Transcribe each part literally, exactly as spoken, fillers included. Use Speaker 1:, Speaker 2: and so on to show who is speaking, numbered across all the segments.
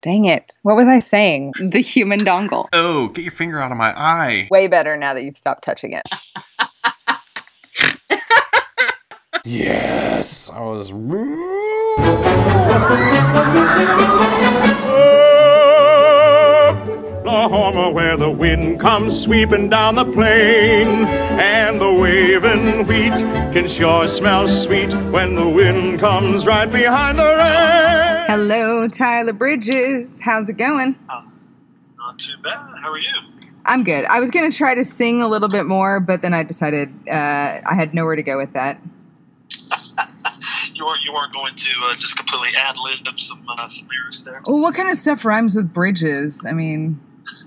Speaker 1: Dang it. What was I saying?
Speaker 2: The human dongle.
Speaker 3: Oh, get your finger out of my eye.
Speaker 1: Way better now that you've stopped touching it.
Speaker 3: Yes, I was...
Speaker 4: Oklahoma, where the wind comes sweeping down the plain, and the waving wheat can sure smell sweet when the wind comes right behind the rain.
Speaker 2: Hello, Tyler Bridges. How's it going?
Speaker 5: Uh, not too bad. How are you?
Speaker 2: I'm good. I was going to try to sing a little bit more, but then I decided uh, I had nowhere to go with that.
Speaker 5: you weren't you weren't going to uh, just completely ad-lib some, uh, some lyrics there?
Speaker 2: Well, what kind of stuff rhymes with bridges? I mean...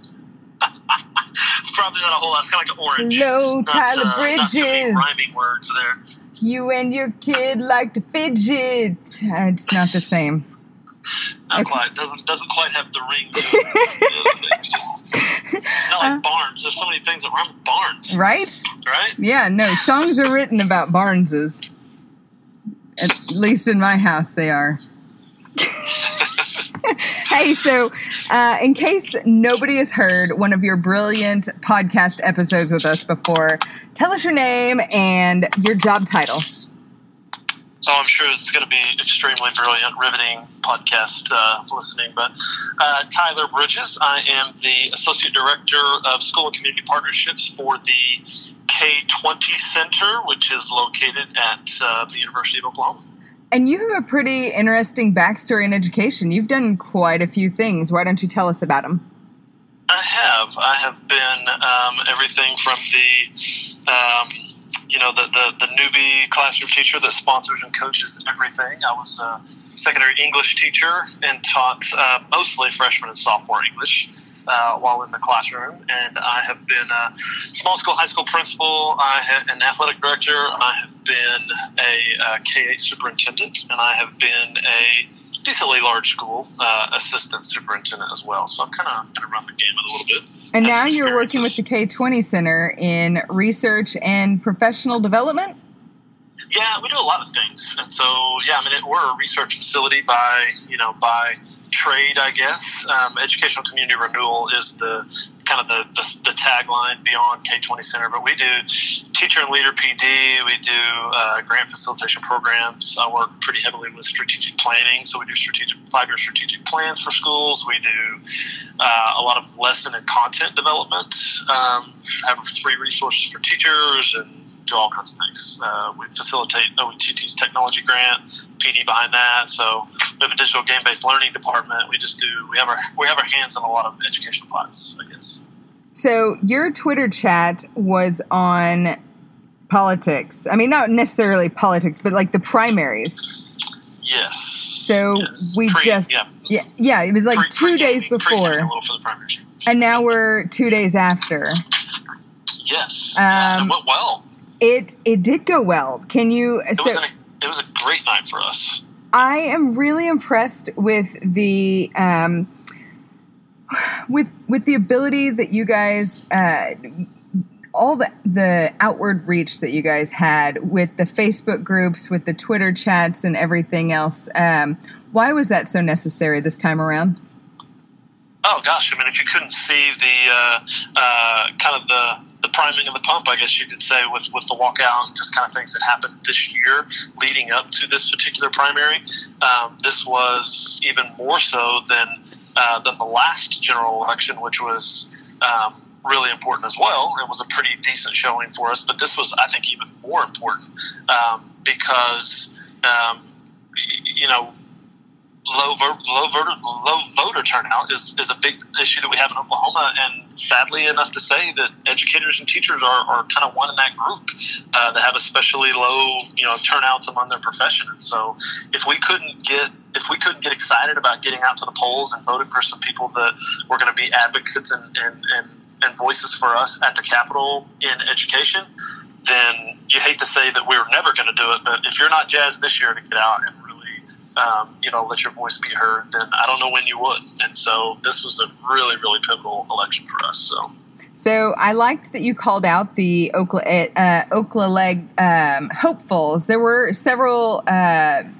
Speaker 5: It's probably not a whole lot. It's kind of like an orange.
Speaker 2: Hello,
Speaker 5: not,
Speaker 2: Tyler
Speaker 5: uh,
Speaker 2: Bridges.
Speaker 5: Not too many rhyming words there.
Speaker 2: You and your kid like to fidget. It's not the same.
Speaker 5: Not
Speaker 2: Okay.
Speaker 5: quite. Doesn't doesn't quite have the ring to it. The other things. Not like
Speaker 2: Uh,
Speaker 5: barns. There's so many things that rhyme with barns.
Speaker 2: Right?
Speaker 5: Right?
Speaker 2: Yeah, no, songs are written about Barneses. At least in my house, they are. Hey, so uh, in case nobody has heard one of your brilliant podcast episodes with us before, tell us your name and your job title.
Speaker 5: So I'm sure it's going to be extremely brilliant, riveting podcast uh, listening. But uh, Tyler Bridges, I am the Associate Director of School and Community Partnerships for the K twenty Center, which is located at uh, the University of Oklahoma.
Speaker 2: And you have a pretty interesting backstory in education. You've done quite a few things. Why don't you tell us about them?
Speaker 5: I have. I have been um, everything from the, um, you know, the, the, the newbie classroom teacher that sponsors and coaches everything. I was a secondary English teacher and taught uh, mostly freshman and sophomore English uh, while in the classroom. And I have been a small school, high school principal. I have an athletic director. I have been a, uh K eight superintendent, and I have been a decently large school uh, assistant superintendent as well. So I've kind of kind of run the gamut a little bit.
Speaker 2: And
Speaker 5: Had
Speaker 2: now
Speaker 5: some
Speaker 2: you're working with the
Speaker 5: experiences.
Speaker 2: K twenty Center in research and professional development?
Speaker 5: Yeah, we do a lot of things, and so yeah, I mean, it, we're a research facility by you know by trade, I guess. Um, educational community renewal is the kind of the, the, the tagline beyond K twenty Center, but we do teacher and leader P D. We do uh, grant facilitation programs. I work pretty heavily with strategic planning, so we do strategic five-year strategic plans for schools. We do uh, a lot of lesson and content development. Um, have free resources for teachers and do all kinds of things. Uh, we facilitate O E T T's technology grant, P D behind that. So we have a digital game-based learning department. We just do. We have our we have our hands in a lot of educational pots, I guess.
Speaker 2: So your Twitter chat was on politics. I mean, not necessarily politics, but like the primaries.
Speaker 5: Yes.
Speaker 2: So
Speaker 5: yes.
Speaker 2: we
Speaker 5: Pre,
Speaker 2: just
Speaker 5: yeah,
Speaker 2: yeah yeah it was like
Speaker 5: pre,
Speaker 2: two days before,
Speaker 5: a little for the primaries.
Speaker 2: and now we're two days after.
Speaker 5: Yes.
Speaker 2: Um,
Speaker 5: yeah, it went well.
Speaker 2: It it did go well. Can you?
Speaker 5: It
Speaker 2: so,
Speaker 5: was an, it was a great night for us.
Speaker 2: I am really impressed with the um, with with the ability that you guys, uh, all the the outward reach that you guys had with the Facebook groups, with the Twitter chats, and everything else. Um, why was that so necessary this time around?
Speaker 5: Oh gosh, I mean, if you couldn't see the uh, uh, kind of the the priming of the pump, I guess you could say, with, with the walkout and just kind of things that happened this year leading up to this particular primary, um, this was even more so than uh, than the last general election, which was um, really important as well. It was a pretty decent showing for us, but this was, I think, even more important um, because, um, you know, Low, voter, low voter low voter turnout is, is a big issue that we have in Oklahoma, and sadly enough to say that educators and teachers are, are kind of one in that group uh, that have especially low you know turnouts among their profession. And so if we couldn't get if we couldn't get excited about getting out to the polls and voting for some people that were going to be advocates and, and, and, and voices for us at the Capitol in education, then you hate to say that we were never going to do it. But if you're not jazzed this year to get out and really Um, you know, let your voice be heard, then I don't know when you would. And so this was a really, really pivotal election for us. So,
Speaker 2: So I liked that you called out the Okla, uh, Oklaleg um, hopefuls. There were several uh,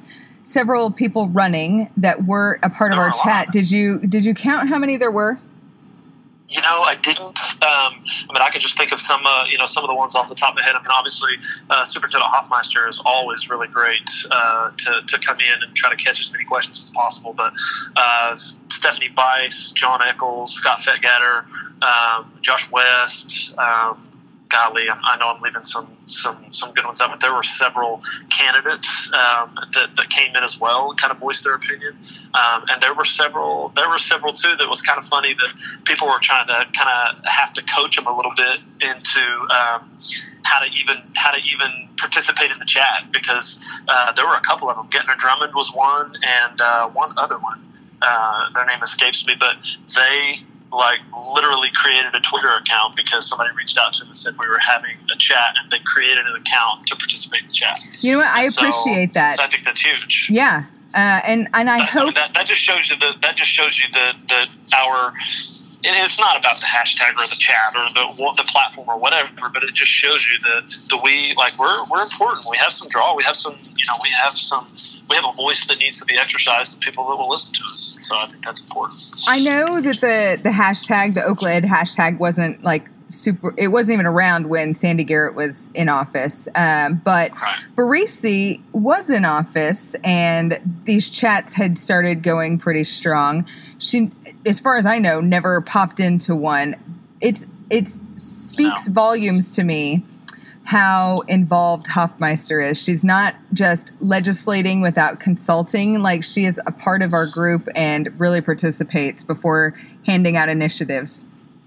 Speaker 2: several people running that were a part
Speaker 5: There
Speaker 2: of our
Speaker 5: were a
Speaker 2: chat.
Speaker 5: lot.
Speaker 2: Did you did you count how many there were?
Speaker 5: You know, I didn't. Um, I mean, I could just think of some, uh, you know, some of the ones off the top of my head. I mean, obviously, uh, Superintendent Hoffmeister is always really great uh, to, to come in and try to catch as many questions as possible. But uh, Stephanie Bice, John Eccles, Scott Fetgatter, um, Josh West, um, golly, I know I'm leaving some, some, some good ones out, but there were several candidates um, that, that came in as well and kind of voiced their opinion. Um, and there were several, there were several too that was kind of funny that people were trying to kind of have to coach them a little bit into um, how to even how to even participate in the chat, because uh, there were a couple of them. Gettner Drummond was one, and uh, one other one. Uh, their name escapes me, but they like literally created a Twitter account because somebody reached out to them and said we were having a chat, and they created an account to participate in the chat.
Speaker 2: You know what? I
Speaker 5: So,
Speaker 2: appreciate that.
Speaker 5: I think that's huge.
Speaker 2: Yeah. Uh, and, and I
Speaker 5: That's- I mean,
Speaker 2: hope
Speaker 5: that, that just shows you the that just shows you the the our. And it's not about the hashtag or the chat or the the platform or whatever, but it just shows you that the we like we're we're important. We have some draw. We have some you know we have some we have a voice that needs to be exercised to people that will listen to us. So I think that's important.
Speaker 2: I know that the, the hashtag, the Oakland hashtag wasn't like super, it wasn't even around when Sandy Garrett was in office. Um, but
Speaker 5: Right.
Speaker 2: Barisi was in office, and these chats had started going pretty strong. She, as far as I know, never popped into one. It's, it speaks
Speaker 5: No.
Speaker 2: volumes to me how involved Hoffmeister is. She's not just legislating without consulting. Like, she is a part of our group and really participates before handing out initiatives.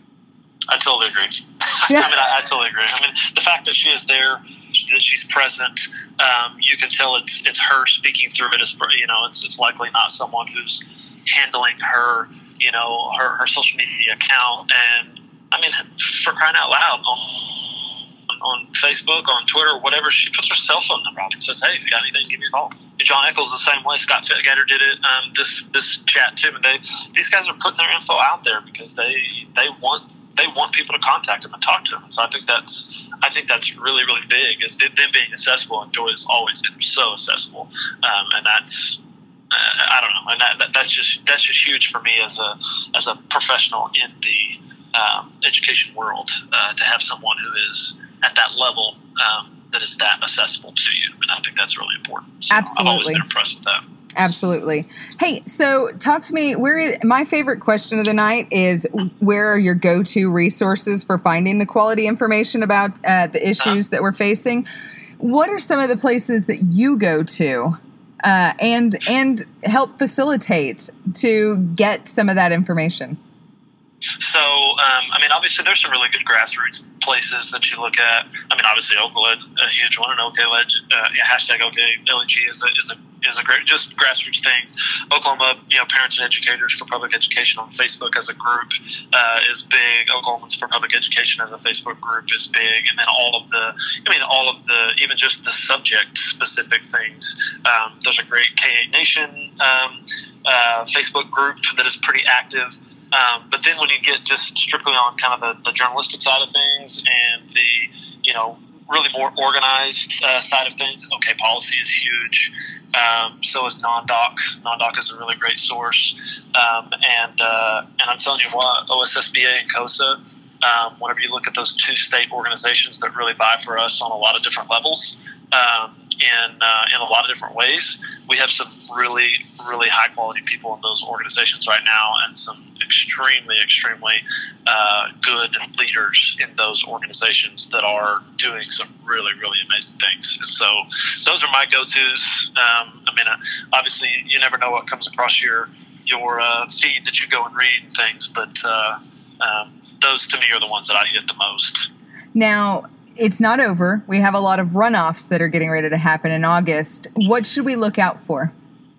Speaker 5: I totally agree.
Speaker 2: Yeah.
Speaker 5: I mean, I, I totally agree. I mean, the fact that she is there, that she's present, um, you can tell it's it's her speaking through it. As you know, it's it's likely not someone who's handling her, you know, her, her social media account. And I mean, for crying out loud, on on Facebook, on Twitter, whatever, she puts her cell phone number out and says, "Hey, if you got anything, give me a call." John Eccles the same way. Scott Fetgatter did it. Um, this this chat too. And they these guys are putting their info out there because they they want. They want people to contact them and talk to them. So I think that's I think that's really, really big, is them being accessible. And Joy has always been so accessible, um, and that's uh, I don't know, and that, that that's just that's just huge for me as a as a professional in the um, education world, uh, to have someone who is at that level um, that is that accessible to you, and I think that's really important. So I've always
Speaker 2: Absolutely.
Speaker 5: been impressed with that.
Speaker 2: Absolutely. Hey, so talk to me. Where is, my favorite question of the night is, where are your go-to resources for finding the quality information about uh, the issues that we're facing? What are some of the places that you go to uh, and and help facilitate to get some of that information?
Speaker 5: So, um, I mean, obviously, there's some really good grassroots places that you look at. I mean, obviously, Oakled's a huge one, and OK Leg, uh, yeah, hashtag OK L E G is a is a is a great, just grassroots things. Oklahoma, you know, Parents and Educators for Public Education on Facebook as a group uh, is big. Oklahomans for Public Education as a Facebook group is big, and then all of the, I mean, all of the, even just the subject specific things. Um, there's a great K eight Nation um, uh, Facebook group that is pretty active. Um, but then when you get just strictly on kind of the, the journalistic side of things and the, you know, really more organized uh, side of things, OK Policy is huge. Um, so is NonDoc. NonDoc is a really great source. Um, and uh, and I'm telling you what, O S S B A and COSA, um, whenever you look at those two state organizations that really vie for us on a lot of different levels, um, in uh, in a lot of different ways, we have some really, really high quality people in those organizations right now, and some extremely, extremely uh, good leaders in those organizations that are doing some really, really amazing things. And so those are my go-tos. Um, I mean, uh, obviously, you never know what comes across your your uh, feed that you go and read and things, but uh, um, those to me are the ones that I hit the most.
Speaker 2: Now, it's not over. We have a lot of runoffs that are getting ready to happen in August. What should we look out for?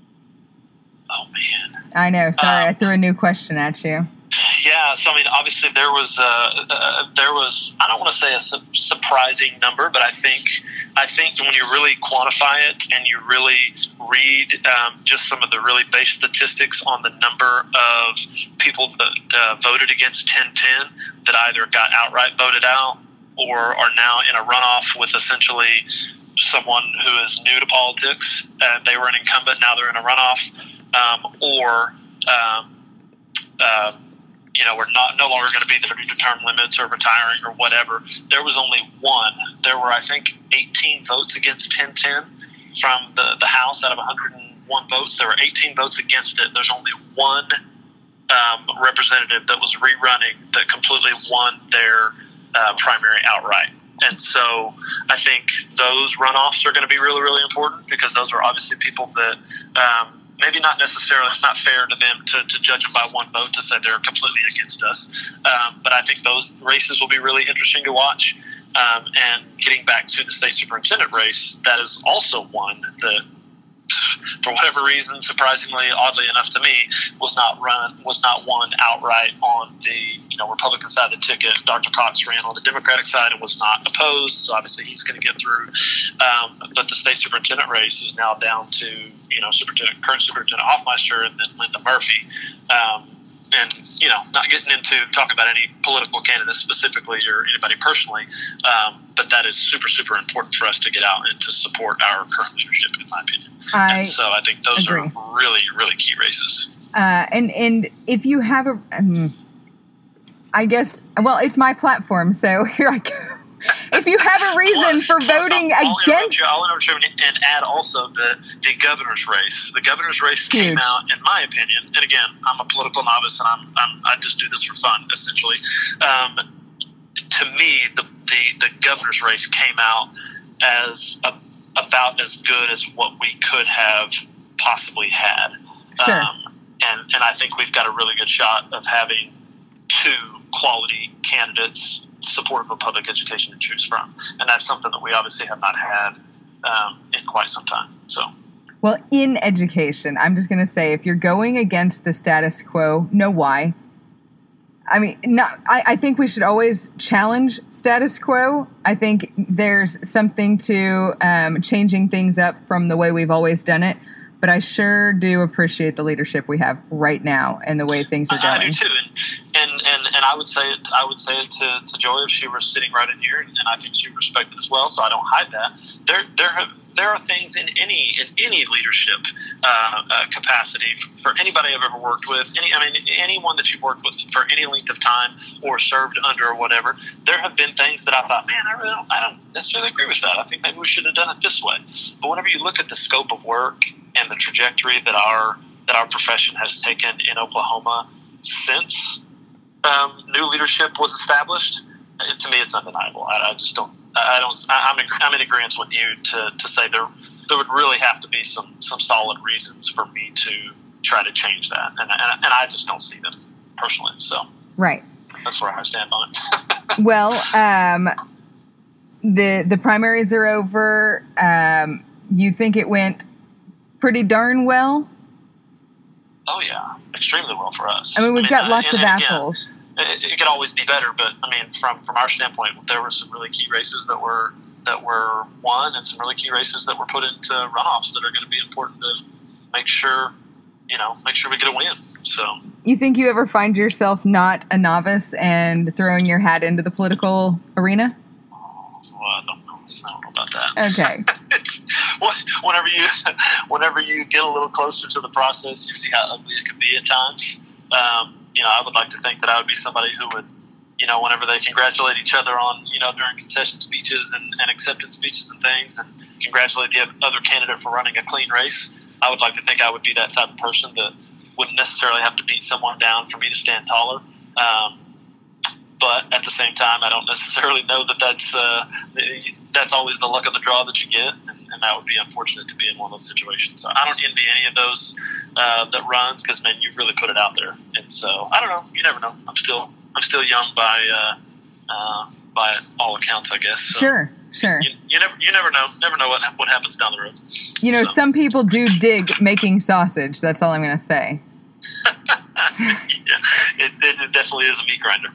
Speaker 5: Oh, man.
Speaker 2: I know. Sorry,
Speaker 5: Um,
Speaker 2: I threw a new question at you.
Speaker 5: Yeah, so I mean, obviously there was uh, uh, there was I don't want to say a su- surprising number, but I think I think when you really quantify it and you really read um, just some of the really base statistics on the number of people that uh, voted against ten ten that either got outright voted out or are now in a runoff with essentially someone who is new to politics and they were an incumbent, now they're in a runoff, um, or um, uh, you know, we're not no longer going to be there due to term limits or retiring or whatever. There was only one. There were, I think, eighteen votes against ten ten from the, the House out of one hundred one votes. There were eighteen votes against it. There's only one um, representative that was rerunning that completely won their uh, primary outright. And so I think those runoffs are going to be really, really important because those are obviously people that um, maybe not necessarily, it's not fair to them to, to judge them by one vote to say they're completely against us. Um, but I think those races will be really interesting to watch. Um, and getting back to the state superintendent race, that is also one that, for whatever reason, surprisingly, oddly enough to me, was not run, was not won outright on the you know Republican side of the ticket. Doctor Cox ran on the Democratic side and was not opposed, so obviously he's going to get through. Um, but the state superintendent race is now down to you know superintendent, current superintendent Hoffmeister and then Linda Murphy. Um, And, you know, not getting into talking about any political candidates specifically or anybody personally, um, but that is super, super important for us to get out and to support our current leadership, in my opinion.
Speaker 2: I
Speaker 5: and so I think those
Speaker 2: agree.
Speaker 5: are really, really key races.
Speaker 2: Uh, and, and if you have a, um, I guess, well, it's my platform, so here I go. If you have a reason
Speaker 5: plus,
Speaker 2: for
Speaker 5: plus
Speaker 2: voting
Speaker 5: I'll, I'll
Speaker 2: against...
Speaker 5: You, I'll interrupt you and add also the, the governor's race. The governor's race
Speaker 2: Huge.
Speaker 5: came out, in my opinion, and again, I'm a political novice and I'm, I'm, I just do this for fun, essentially. Um, to me, the, the, the governor's race came out as a, about as good as what we could have possibly had.
Speaker 2: Sure.
Speaker 5: Um, and, and I think we've got a really good shot of having two quality candidates supportive of public education to choose from. And that's something that we obviously have not had um, in quite some time. So,
Speaker 2: Well, in education, I'm just going to say, if you're going against the status quo, know why. I mean, not, I, I think we should always challenge status quo. I think there's something to um, changing things up from the way we've always done it. But I sure do appreciate the leadership we have right now and the way things are going.
Speaker 5: I, I do too, and, and and and I would say it. I would say it to, to Joy if she were sitting right in here, and, and I think she would respect it as well. So I don't hide that. There, there have there are things in any in any leadership uh, uh, capacity for anybody I've ever worked with. Any, I mean, anyone that you've worked with for any length of time or served under or whatever. There have been things that I thought, man, I really don't, I don't necessarily agree with that. I think maybe we should have done it this way. But whenever you look at the scope of work and the trajectory that our that our profession has taken in Oklahoma since um, new leadership was established, it, to me, it's undeniable. I, I just don't. I don't. I'm in, I'm in agreement with you to, to say there there would really have to be some, some solid reasons for me to try to change that, and and, and I just don't see them personally. So
Speaker 2: Right.
Speaker 5: that's where I stand on it.
Speaker 2: Well, um, the the primaries are over. Um, you think it went pretty darn well?
Speaker 5: Oh yeah, extremely well for us.
Speaker 2: I mean, we've got lots
Speaker 5: and,
Speaker 2: of
Speaker 5: and again,
Speaker 2: assholes.
Speaker 5: It, it could always be better, but I mean, from from our standpoint, there were some really key races that were that were won, and some really key races that were put into runoffs that are going to be important to make sure, you know, make sure we get a win. So,
Speaker 2: You think you ever find yourself not a novice and throwing your hat into the political arena?
Speaker 5: oh, well, I don't know. I don't know about that.
Speaker 2: Okay.
Speaker 5: It's, whenever you whenever you get a little closer to the process, you see how ugly it can be at times. Um, you know, I would like to think that I would be somebody who would, you know, whenever they congratulate each other on, you know, during concession speeches and, and acceptance speeches and things, and congratulate the other candidate for running a clean race, I would like to think I would be that type of person that wouldn't necessarily have to beat someone down for me to stand taller. Um, but at the same time, I don't necessarily know that that's uh, that's always the luck of the draw that you get, and, and that would be unfortunate to be in one of those situations. So I don't envy any of those uh, that run, because man, you really put it out there. And so I don't know. You never know. I'm still I'm still young by uh, uh, by all accounts, I guess. So
Speaker 2: Sure, sure.
Speaker 5: You, you never you never know. Never know what what happens down the road.
Speaker 2: You know,
Speaker 5: So.
Speaker 2: some people do dig making sausage. That's all I'm going to say.
Speaker 5: yeah, it, it definitely is a meat grinder.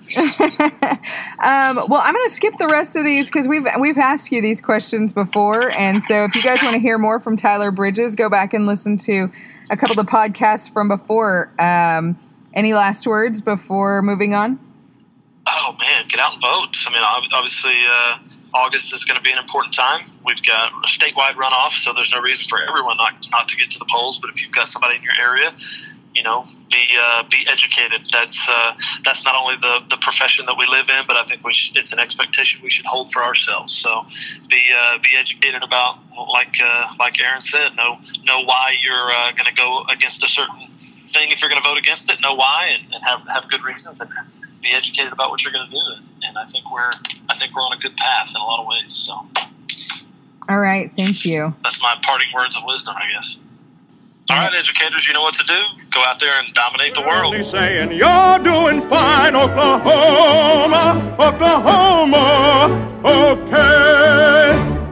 Speaker 2: um, well, I'm going to skip the rest of these because we've we've asked you these questions before, and so if you guys want to hear more from Tyler Bridges, go back and listen to a couple of the podcasts from before. Um, any last words before moving on?
Speaker 5: Oh man, get out and vote. I mean, ob- obviously, uh, August is going to be an important time. We've got a statewide runoff, so there's no reason for everyone not not to get to the polls. But if you've got somebody in your area, you know, be uh, be educated. That's uh, that's not only the, the profession that we live in, but I think we should, it's an expectation we should hold for ourselves. So be uh, be educated about, like uh, like Aaron said, know know why you're uh, going to go against a certain thing. If you're going to vote against it, know why, and, and have have good reasons, and be educated about what you're going to do. And I think we're I think we're on a good path in a lot of ways. So,
Speaker 2: all right, thank you.
Speaker 5: That's my parting words of wisdom, I guess. All right, educators, you know what to do. Go out there and dominate the world.
Speaker 4: Only saying you're doing fine, Oklahoma, Oklahoma, okay.